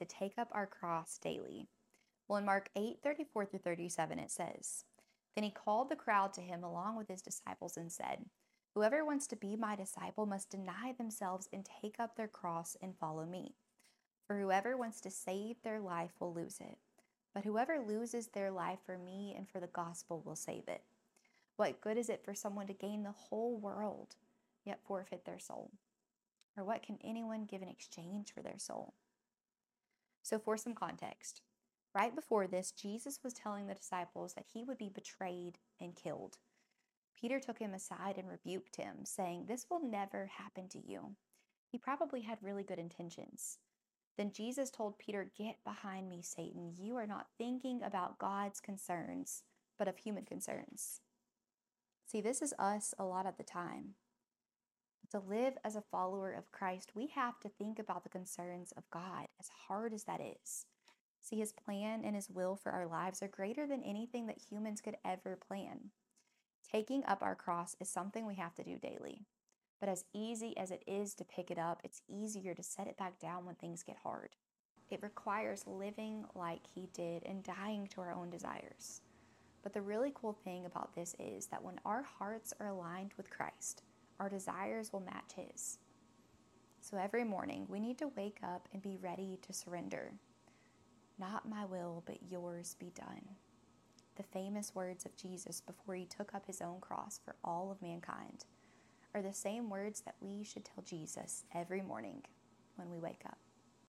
to take up our cross daily. Well, in Mark 8:34 through 37, it says, Then he called the crowd to him along with his disciples and said, Whoever wants to be my disciple must deny themselves and take up their cross and follow me. For whoever wants to save their life will lose it. But whoever loses their life for me and for the gospel will save it. What good is it for someone to gain the whole world, yet forfeit their soul? Or what can anyone give in exchange for their soul? So, for some context, right before this, Jesus was telling the disciples that he would be betrayed and killed. Peter took him aside and rebuked him, saying, This will never happen to you. He probably had really good intentions. Then Jesus told Peter, Get behind me, Satan. You are not thinking about God's concerns, but of human concerns. See, this is us a lot of the time. To live as a follower of Christ, we have to think about the concerns of God, as hard as that is. See, his plan and his will for our lives are greater than anything that humans could ever plan. Taking up our cross is something we have to do daily. But as easy as it is to pick it up, it's easier to set it back down when things get hard. It requires living like he did and dying to our own desires. But the really cool thing about this is that when our hearts are aligned with Christ, our desires will match his. So every morning, we need to wake up and be ready to surrender. Not my will, but yours be done. The famous words of Jesus before he took up his own cross for all of mankind are the same words that we should tell Jesus every morning when we wake up.